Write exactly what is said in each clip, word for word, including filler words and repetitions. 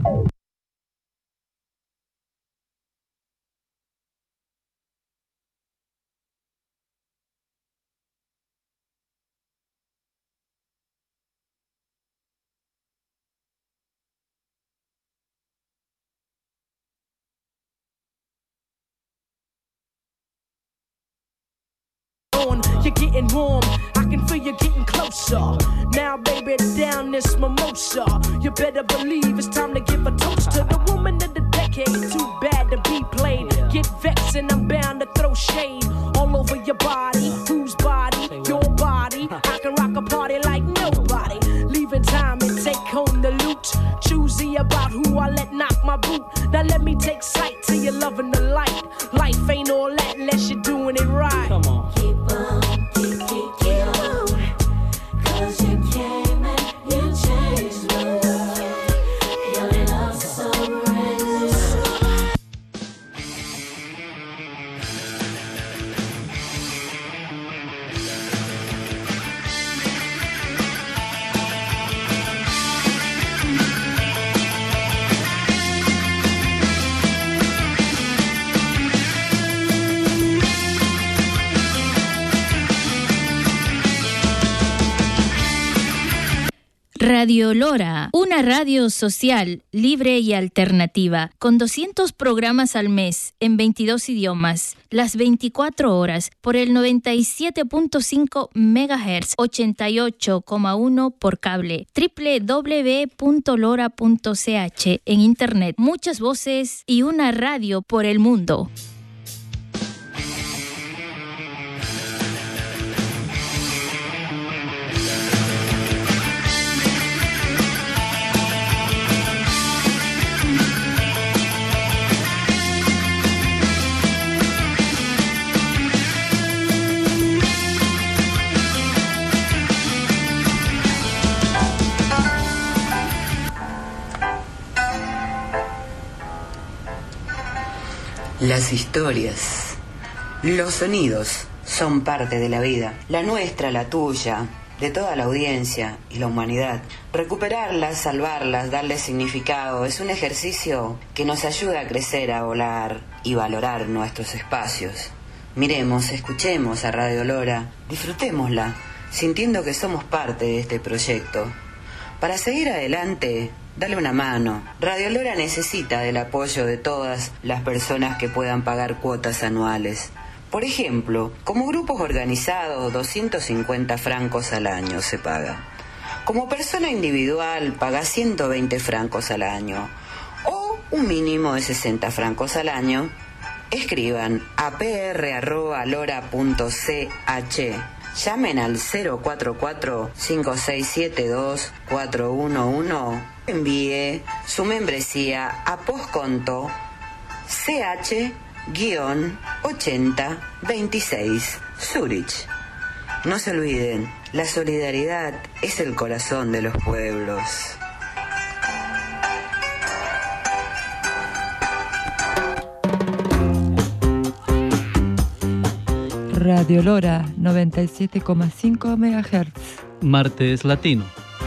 You're getting warm, I can feel you getting closer. Now, baby, down this mimosa. You better believe it's time to give a toast to the woman of the decade. Too bad to be played. Get vexed and I'm bound to throw shade all over your body. Whose body? Your body. I can rock a party like nobody. Leaving time and take home the loot. Choosy about who I let knock my boot. Now let me take sight till you're loving the light. Life ain't all that unless you're doing it right. Come on. Keep on, keep, keep, keep on. Cause you came and you changed my world. Your love so relentless. Radio Lora, una radio social, libre y alternativa, con doscientos programas al mes en veintidós idiomas, las veinticuatro horas, por el noventa y siete punto cinco megahertz, ochenta y ocho coma uno por cable, doble u doble u doble u punto lora punto c h en internet, muchas voces y una radio por el mundo. Las historias, los sonidos son parte de la vida, la nuestra, la tuya, de toda la audiencia y la humanidad. Recuperarlas, salvarlas, darles significado es un ejercicio que nos ayuda a crecer, a volar y valorar nuestros espacios. Miremos, escuchemos a Radio Lora, disfrutémosla, sintiendo que somos parte de este proyecto. Para seguir adelante, dale una mano. Radio Lora necesita del apoyo de todas las personas que puedan pagar cuotas anuales. Por ejemplo, como grupos organizados, doscientos cincuenta francos al año se paga. Como persona individual, paga ciento veinte francos al año. O un mínimo de sesenta francos al año. Escriban a p r arroba lora punto c h. Llamen al cero cuatro cuatro, cinco seis siete dos, cuatro uno uno. Envíe su membresía a postconto C H ochenta veintiséis Zurich. No se olviden, la solidaridad es el corazón de los pueblos. Radio Lora noventa y siete coma cinco megahertz. Martes Latino.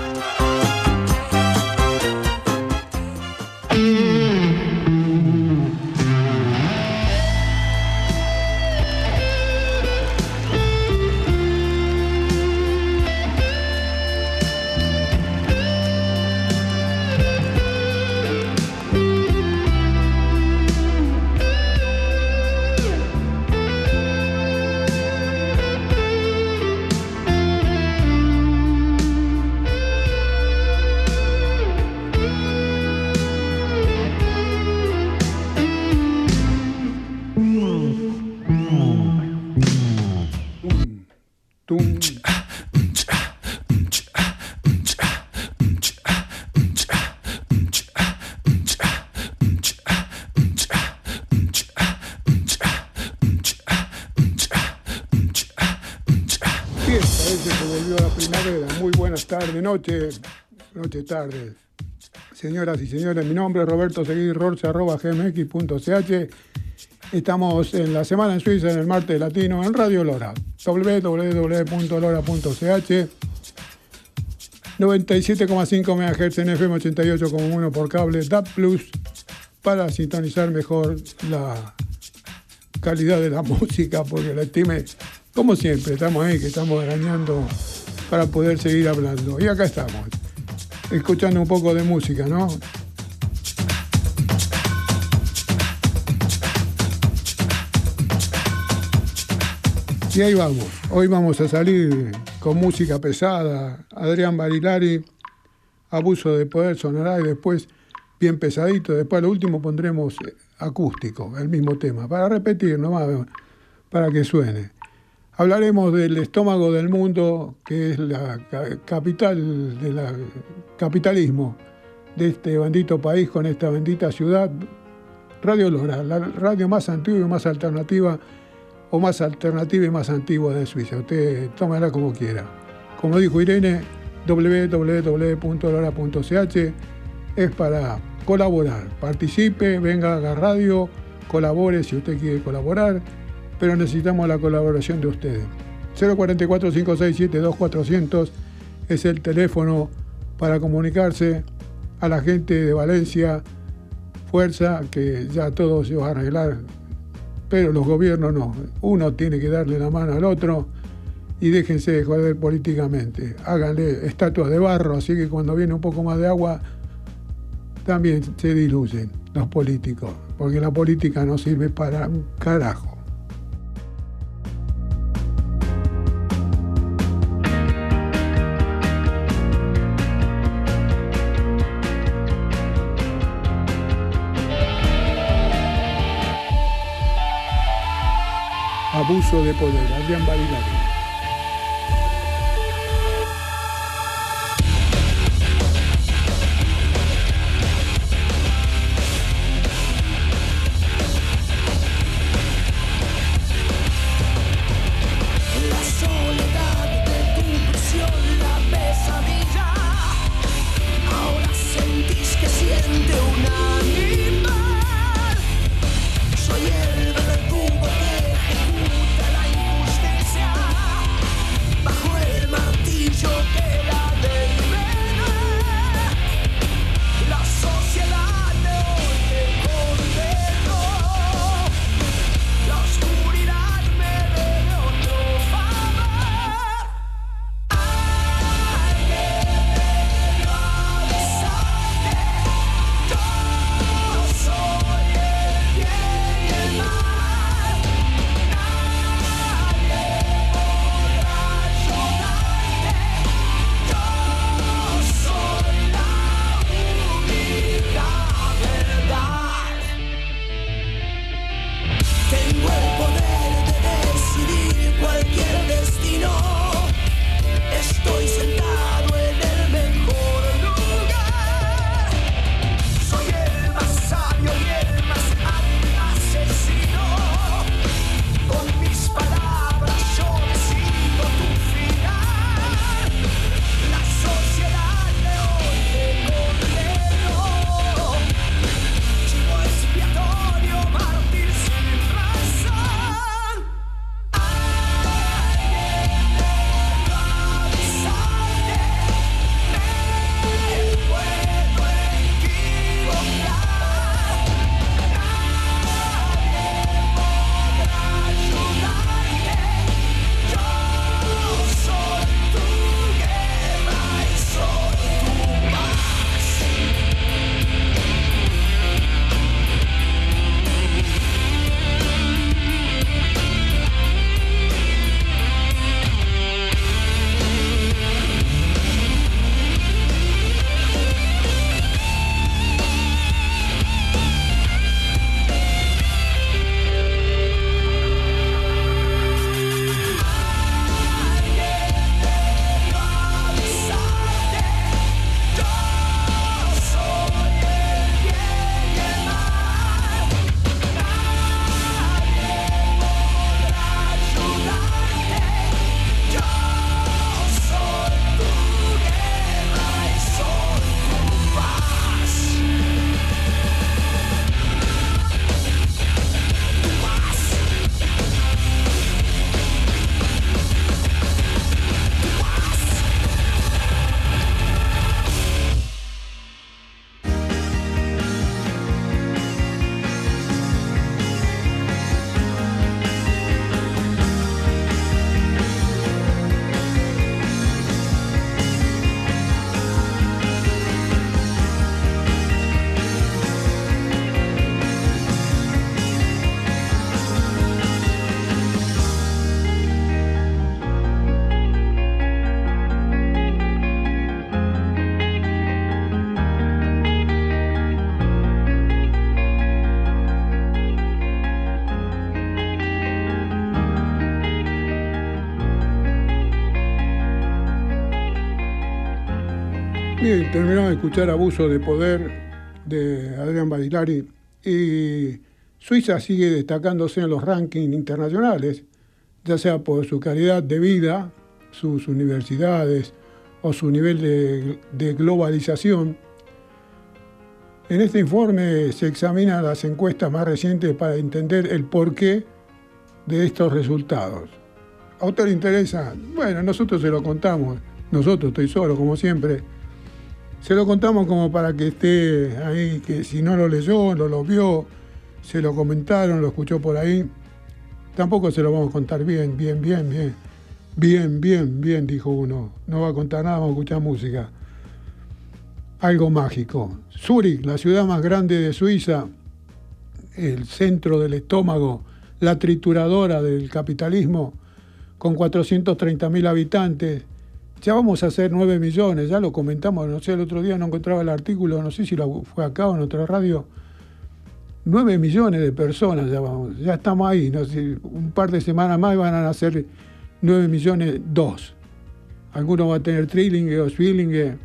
Tarde, noche, noche, tarde. Señoras y señores, mi nombre es Roberto Seguí Rorce, arroba gmx punto ch. Estamos en la Semana en Suiza, en el Martes Latino, en Radio Lora, doble u doble u doble u punto lora punto c h. noventa y siete coma cinco megahertz en F M, ochenta y ocho coma uno por cable, D A B Plus, para sintonizar mejor la calidad de la música, porque la estime, como siempre, estamos ahí, que estamos arañando para poder seguir hablando. Y acá estamos, escuchando un poco de música, ¿no? Y ahí vamos, hoy vamos a salir con música pesada, Adrián Barilari, Abuso de Poder sonará, y después bien pesadito, después lo último pondremos acústico, el mismo tema, para repetir nomás, para que suene. Hablaremos del estómago del mundo, que es la capital del capitalismo de este bendito país, con esta bendita ciudad. Radio Lora, la radio más antigua y más alternativa, o más alternativa y más antigua de Suiza. Usted tómala como quiera. Como dijo Irene, doble u doble u doble u punto lora punto c h es para colaborar. Participe, venga, haga radio, colabore si usted quiere colaborar, pero necesitamos la colaboración de ustedes. cero cuatro cuatro, cinco seis siete, dos cuatro cero cero es el teléfono para comunicarse. A la gente de Valencia, fuerza, que ya todo se va a arreglar, pero los gobiernos no. Uno tiene que darle la mano al otro y déjense de joder políticamente. Háganle estatuas de barro, así que cuando viene un poco más de agua también se diluyen los políticos, porque la política no sirve para un carajo. Abuso de poder, Adrián Barilari. Soy el verdugo que ejecuta la injusticia. Bien, terminamos de escuchar Abuso de Poder de Adrián Barilari y Suiza sigue destacándose en los rankings internacionales, ya sea por su calidad de vida, sus universidades o su nivel de, de globalización. En este informe se examinan las encuestas más recientes para entender el porqué de estos resultados. ¿A usted le interesa? Bueno, nosotros se lo contamos. Nosotros, estoy solo, como siempre. Se lo contamos como para que esté ahí, que si no lo leyó, no lo vio, se lo comentaron, lo escuchó por ahí. Tampoco se lo vamos a contar bien, bien, bien, bien. Bien, bien, bien, dijo uno. No va a contar nada, vamos a escuchar música. Algo mágico. Zúrich, la ciudad más grande de Suiza, el centro del estómago, la trituradora del capitalismo, con cuatrocientos treinta mil habitantes. Ya vamos a hacer nueve millones, ya lo comentamos, no sé, el otro día no encontraba el artículo, no sé si lo fue acá o en otra radio. nueve millones de personas ya vamos, ya estamos ahí, no sé, un par de semanas más van a nacer nueve millones dos. Algunos van a tener trillingue o zwillingue.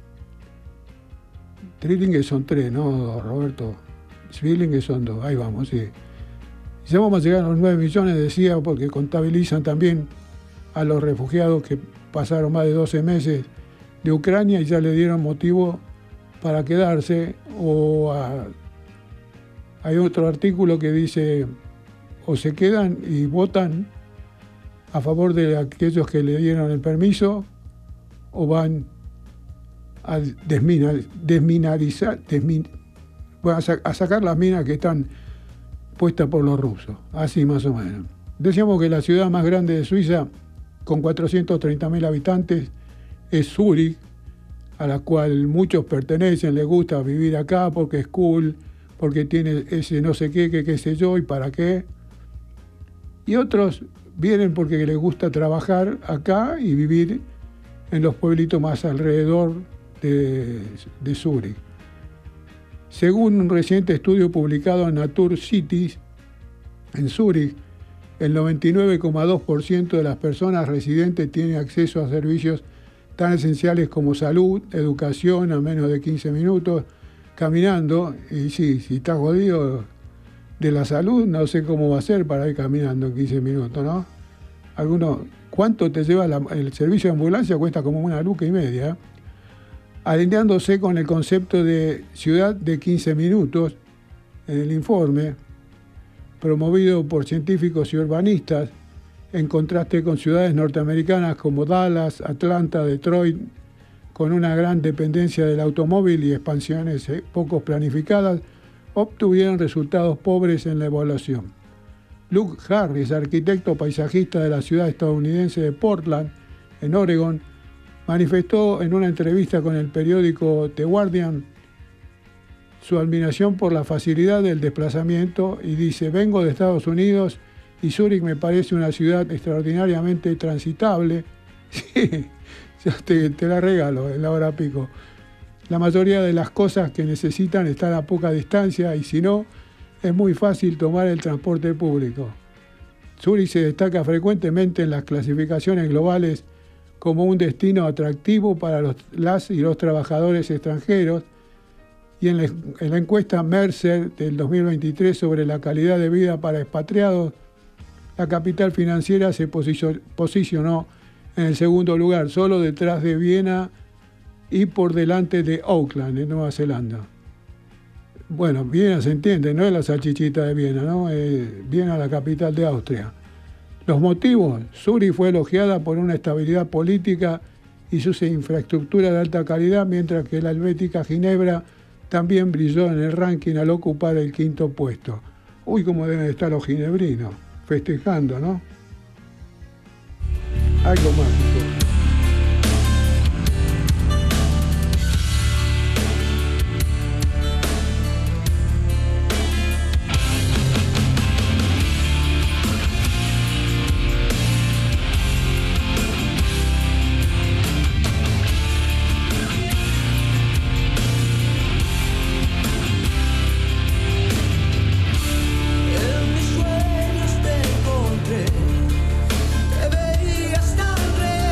Trillingue son tres, ¿no, Roberto? Zwillingue son dos, ahí vamos, sí. Ya vamos a llegar a los nueve millones, decía, porque contabilizan también a los refugiados que pasaron más de doce meses de Ucrania y ya le dieron motivo para quedarse. O a, hay otro artículo que dice, o se quedan y votan a favor de aquellos que le dieron el permiso, o van a desminar, desminarizar, desmin, bueno, a, a sacar las minas que están puestas por los rusos, así más o menos. Decíamos que la ciudad más grande de Suiza, con cuatrocientos treinta mil habitantes, es Zúrich, a la cual muchos pertenecen, les gusta vivir acá porque es cool, porque tiene ese no sé qué, que qué sé yo y para qué. Y otros vienen porque les gusta trabajar acá y vivir en los pueblitos más alrededor de, de Zúrich. Según un reciente estudio publicado en Nature Cities, en Zúrich, el noventa y nueve coma dos por ciento de las personas residentes tienen acceso a servicios tan esenciales como salud, educación a menos de quince minutos, caminando. Y sí, si estás jodido de la salud, no sé cómo va a ser para ir caminando en quince minutos, ¿no? Algunos, ¿cuánto te lleva la, el servicio de ambulancia? Cuesta como una luca y media. Alineándose con el concepto de ciudad de quince minutos en el informe, promovido por científicos y urbanistas, en contraste con ciudades norteamericanas como Dallas, Atlanta, Detroit, con una gran dependencia del automóvil y expansiones poco planificadas, obtuvieron resultados pobres en la evaluación. Luke Harris, arquitecto paisajista de la ciudad estadounidense de Portland, en Oregon, manifestó en una entrevista con el periódico The Guardian su admiración por la facilidad del desplazamiento y dice: vengo de Estados Unidos y Zúrich me parece una ciudad extraordinariamente transitable. Sí, ya te, te la regalo en la hora pico. La mayoría de las cosas que necesitan están a poca distancia y si no, es muy fácil tomar el transporte público. Zúrich se destaca frecuentemente en las clasificaciones globales como un destino atractivo para los, las y los trabajadores extranjeros, y en la, en la encuesta Mercer del dos mil veintitrés sobre la calidad de vida para expatriados, la capital financiera se posicionó en el segundo lugar, solo detrás de Viena y por delante de Auckland, en Nueva Zelanda. Bueno, Viena se entiende, no es la salchichita de Viena, ¿no? Es Viena, la capital de Austria. Los motivos: Zúrich fue elogiada por una estabilidad política y sus infraestructuras de alta calidad, mientras que la helvética Ginebra también brilló en el ranking al ocupar el quinto puesto. Uy, cómo deben estar los ginebrinos, festejando, ¿no? Algo mágico. En mis sueños te encontré, te veías tan real.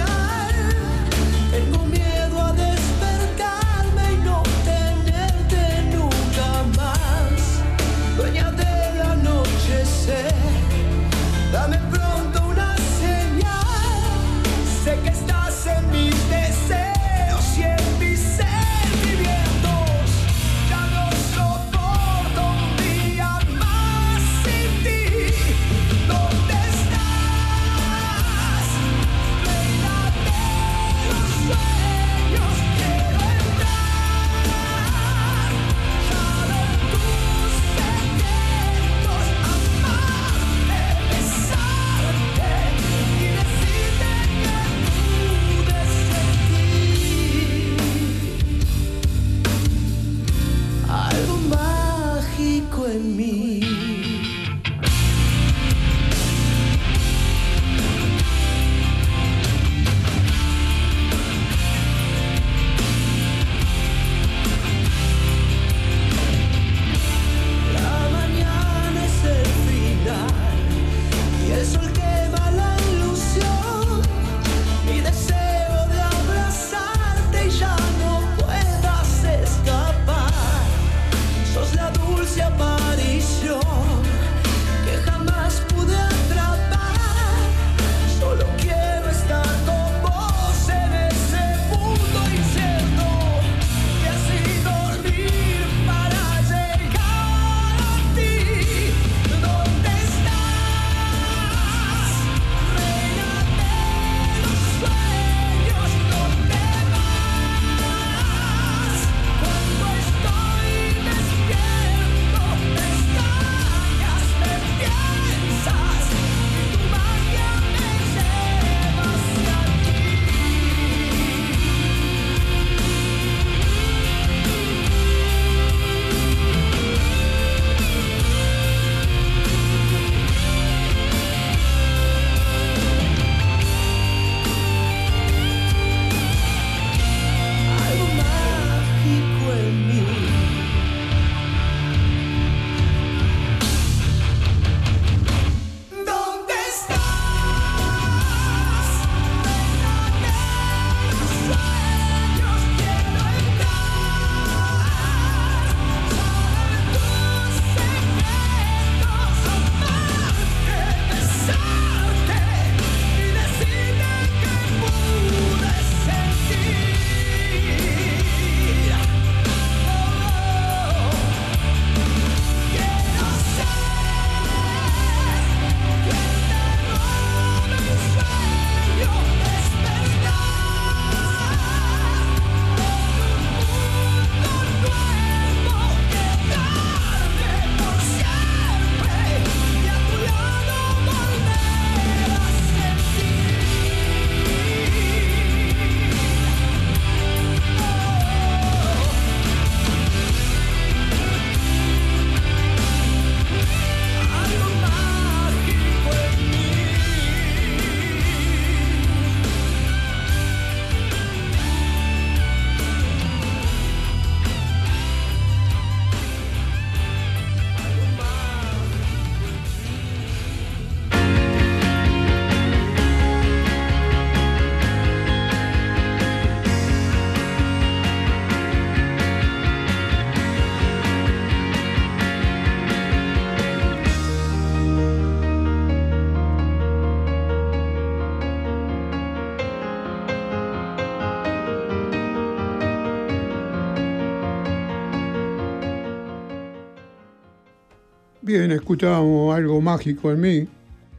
en mí. La mañana es el final y el sol quema la ilusión. Mi deseo de abrazarte y ya no puedas escapar. Sos la dulce aparición que jamás pude atrapar. Solo quiero estar con vos en ese mundo incierto que así dormir para llegar a ti. ¿Dónde estás? Reina de los sueños, ¿dónde vas? Cuando estoy despierto, me extrañas, me piensas y tu magia me lleva hacia ti. Algo mágico en mí. ¿Dónde estás? Reina de los sueños, quiero entrar. Saber tus secretos, amarte, besarte y decirte que pude sentir. Oh, quiero ser quien te robe el sueño, despertar con un mundo nuevo, quedarme por siempre y a tu lado volver a sentir. Algo mágico en mí. Bien, escuchábamos Algo mágico en mí.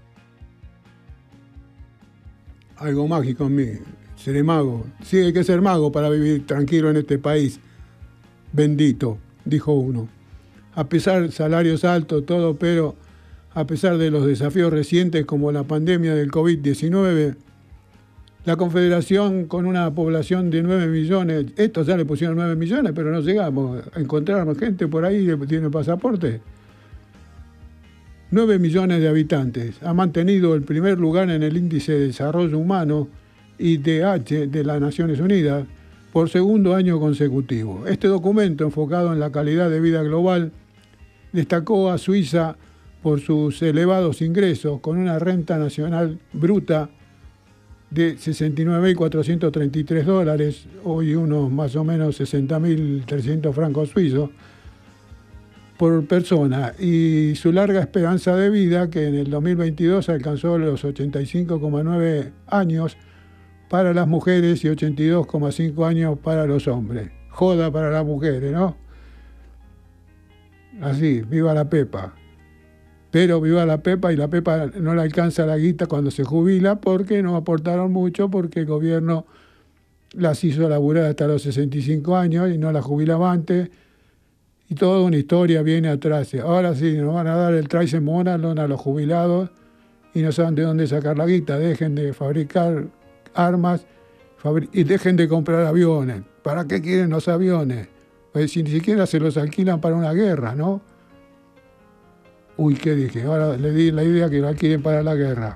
Algo mágico en mí. Seré mago. Sí, hay que ser mago para vivir tranquilo en este país. Bendito, dijo uno. A pesar de salarios altos, todo, pero a pesar de los desafíos recientes como la pandemia del COVID diecinueve, la Confederación, con una población de nueve millones, estos ya le pusieron nueve millones, pero no llegamos a encontrar gente por ahí que tiene pasaporte. nueve millones de habitantes. Ha mantenido el primer lugar en el Índice de Desarrollo Humano, I D H, de las Naciones Unidas, por segundo año consecutivo. Este documento, enfocado en la calidad de vida global, destacó a Suiza por sus elevados ingresos, con una renta nacional bruta de sesenta y nueve mil cuatrocientos treinta y tres dólares, hoy unos más o menos sesenta mil trescientos francos suizos, por persona, y su larga esperanza de vida, que en el dos mil veintidós alcanzó los ochenta y cinco coma nueve años para las mujeres y ochenta y dos coma cinco años para los hombres. Joda para las mujeres, ¿no? Así, viva la Pepa. Pero viva la Pepa, y la Pepa no le alcanza la guita cuando se jubila porque no aportaron mucho, porque el gobierno las hizo laburar hasta los sesenta y cinco años y no las jubilaba antes. Y toda una historia viene atrás. Ahora sí, nos van a dar el Traisen Monalon a los jubilados y no saben de dónde sacar la guita. Dejen de fabricar armas fabri- y dejen de comprar aviones. ¿Para qué quieren los aviones? Pues si ni siquiera se los alquilan para una guerra, ¿no? Uy, ¿qué dije? Ahora le di la idea que la quieren para la guerra.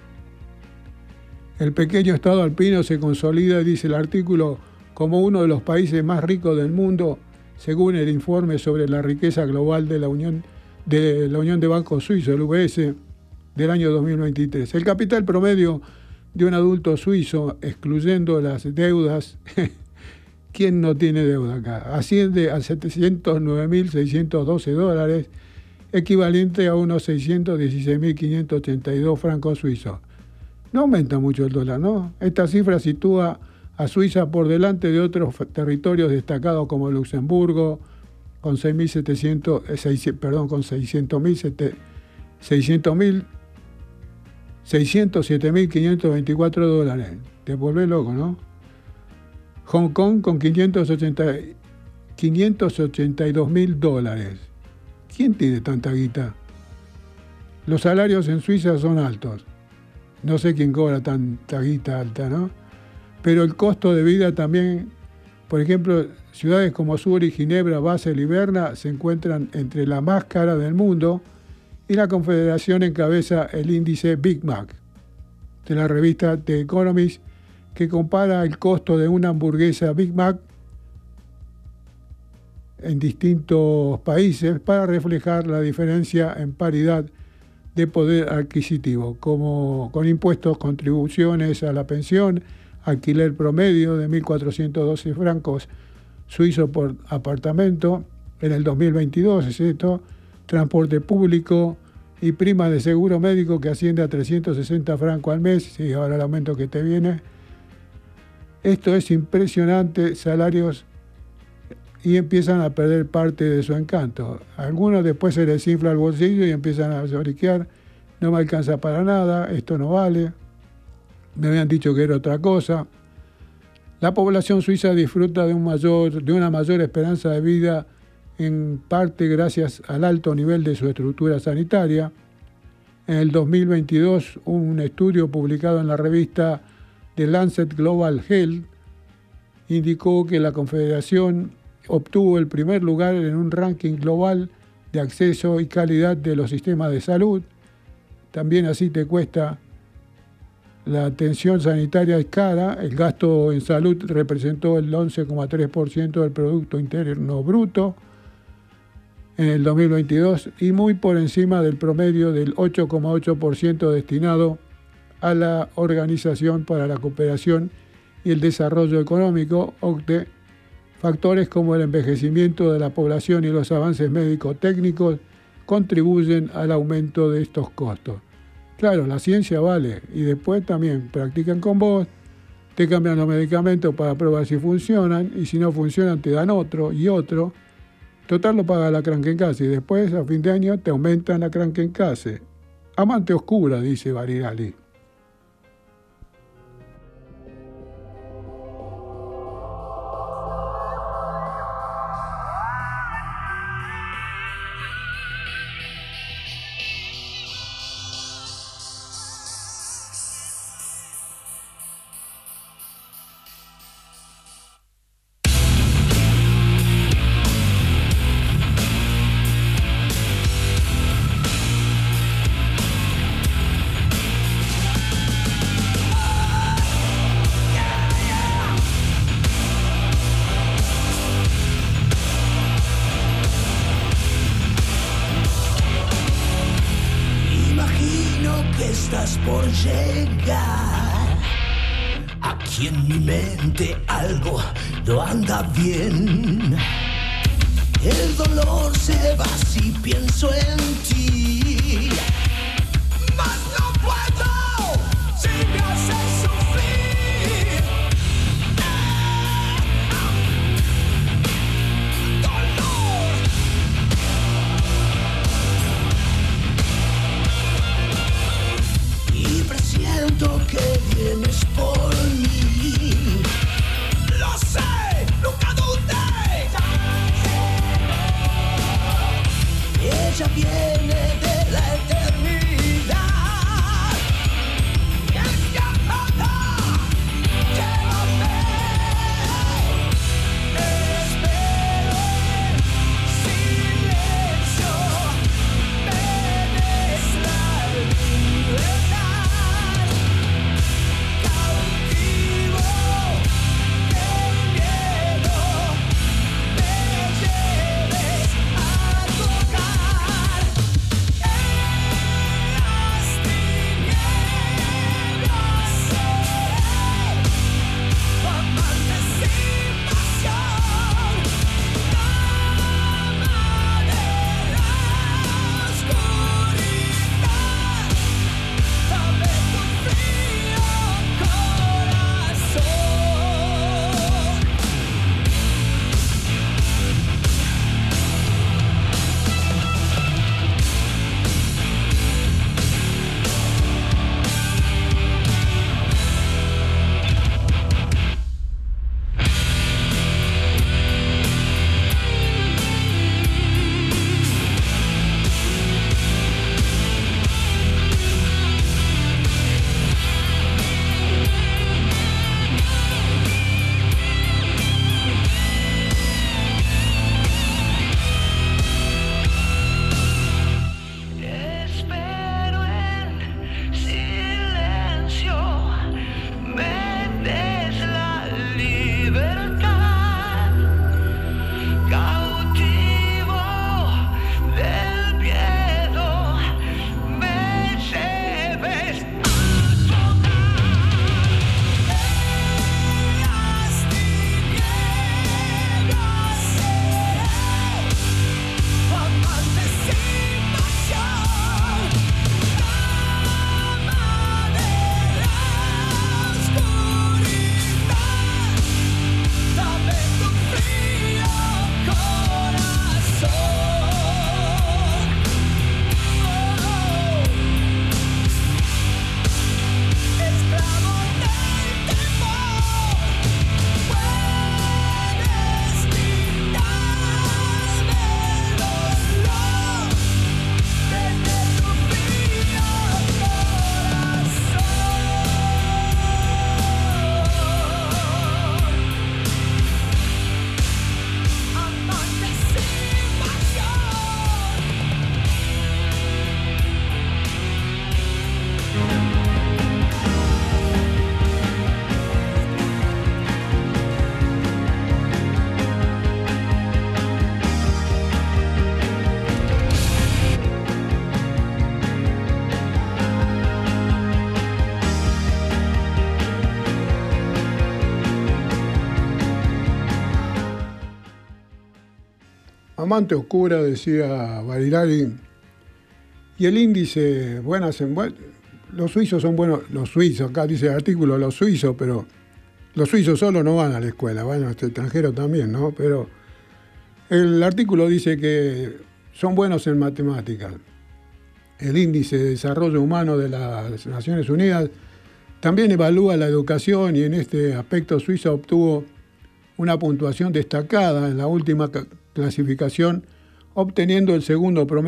El pequeño estado alpino se consolida, dice el artículo, como uno de los países más ricos del mundo, según el informe sobre la riqueza global de la Unión de, la Unión de Bancos Suizos, el U B S, del año dos mil veintitrés. El capital promedio de un adulto suizo, excluyendo las deudas, ¿quién no tiene deuda acá? Asciende a setecientos nueve mil seiscientos doce dólares, equivalente a unos seiscientos dieciséis mil quinientos ochenta y dos francos suizos. No aumenta mucho el dólar, ¿no? Esta cifra sitúa a Suiza por delante de otros territorios destacados como Luxemburgo, con seis mil setecientos, perdón, con seiscientos mil, seiscientos siete mil quinientos veinticuatro dólares. Te volvés loco, ¿no? Hong Kong con quinientos ochenta y dos mil dólares. ¿Quién tiene tanta guita? Los salarios en Suiza son altos. No sé quién cobra tanta guita alta, ¿no? Pero el costo de vida también, por ejemplo, ciudades como Zúrich, Ginebra, Basel y Berna se encuentran entre la más cara del mundo y la Confederación encabeza el índice Big Mac de la revista The Economist, que compara el costo de una hamburguesa Big Mac en distintos países para reflejar la diferencia en paridad de poder adquisitivo, como con impuestos, contribuciones a la pensión, alquiler promedio de mil cuatrocientos doce francos suizos por apartamento en el dos mil veintidós, es esto, transporte público y prima de seguro médico que asciende a trescientos sesenta francos al mes, sí, ahora el aumento que te viene. Esto es impresionante, salarios, y empiezan a perder parte de su encanto. A algunos después se les infla el bolsillo y empiezan a lloriquear, no me alcanza para nada, esto no vale, me habían dicho que era otra cosa. La población suiza disfruta de, un mayor, de una mayor esperanza de vida, en parte gracias al alto nivel de su estructura sanitaria. En el dos mil veintidós, un estudio publicado en la revista The Lancet Global Health indicó que la Confederación obtuvo el primer lugar en un ranking global de acceso y calidad de los sistemas de salud. También así te cuesta. La atención sanitaria es cara, el gasto en salud representó el once coma tres por ciento del Producto Interno Bruto en el dos mil veintidós y muy por encima del promedio del ocho coma ocho por ciento destinado a la Organización para la Cooperación y el Desarrollo Económico, O C D E. Factores como el envejecimiento de la población y los avances médico-técnicos contribuyen al aumento de estos costos. Claro, la ciencia vale, y después también practican con vos, te cambian los medicamentos para probar si funcionan, y si no funcionan te dan otro y otro. Total lo paga la Krankenkasse, y después a fin de año te aumentan la Krankenkasse. Amante oscura, dice Barilali. Por llegar, aquí en mi mente algo no anda bien. El dolor se va si pienso en ti, mas no puedo si me haces sufrir. Dolor. Y presiento que vienes por mí. Lo sé, nunca dudé. Ella viene de la eternidad. Y escapada, llévame. Espero en silencio. Me amante oscura, decía Barilari, y el índice, buenas en buen, los suizos son buenos, los suizos, acá dice el artículo, los suizos, pero los suizos solo no van a la escuela, van a los extranjeros también, ¿no? Pero el artículo dice que son buenos en matemáticas. El índice de desarrollo humano de las Naciones Unidas también evalúa la educación y en este aspecto Suiza obtuvo una puntuación destacada en la última clasificación, obteniendo el segundo promedio